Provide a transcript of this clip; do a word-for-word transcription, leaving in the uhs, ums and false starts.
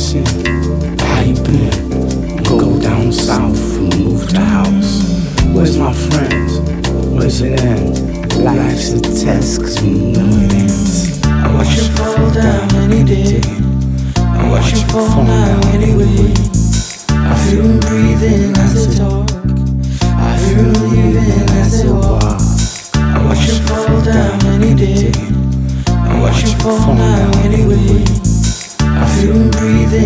missing. How you been? Go down south and move the house. Where's my friends? Where's it end? Life's a test, cause we know it ends. I watch you fall down any day. I watch you fall now anyway. I feel him breathing as they talk. I feel him leaving as they walk. I watch you fall down any day. I watch you fall now anyway. I feel him breathing.